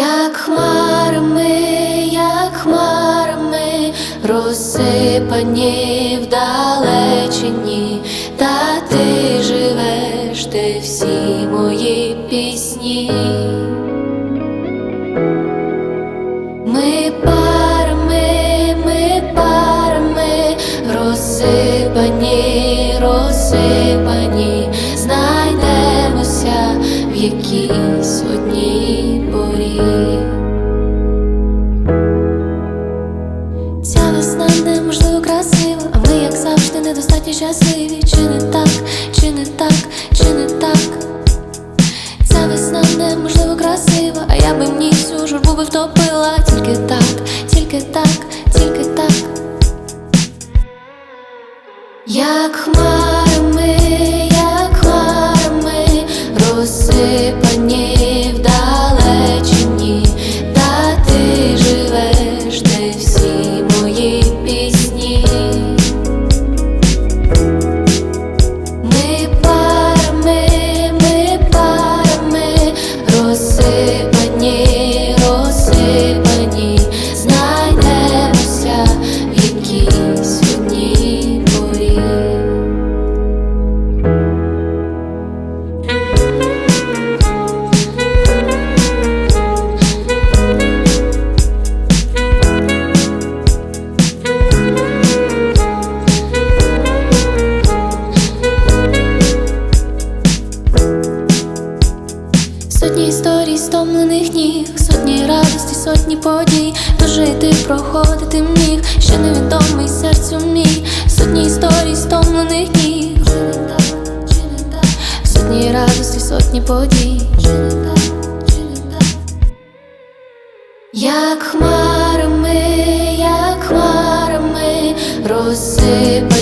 як хмарами, розсипані вдалечині, та ти живеш, де всі мої пісні. Ми парами, розсипані, знайдемося в якійсь одній порі. Ця весна неможливо красива, а ми, як завжди, недостатньо щасливі. Чи не так, чи не так, чи не так? Ця весна неможливо красива, а я би в ній всю журбу би втопила. Тільки так, тільки так, тільки так. Як хмарами, розсипані вдалечині, та ти живеш, де всі мої пісні. Ми парами, розсипані, знайдемося в якійсь одній порі. Сотні історій, стомлених ніг, сотні радості, сотні подій. Дожити, проходити міг, ще невідомий серцю мій. Сотні історій, стомлених ніг, сотні радості, сотні подій. Як хмарами, розсипані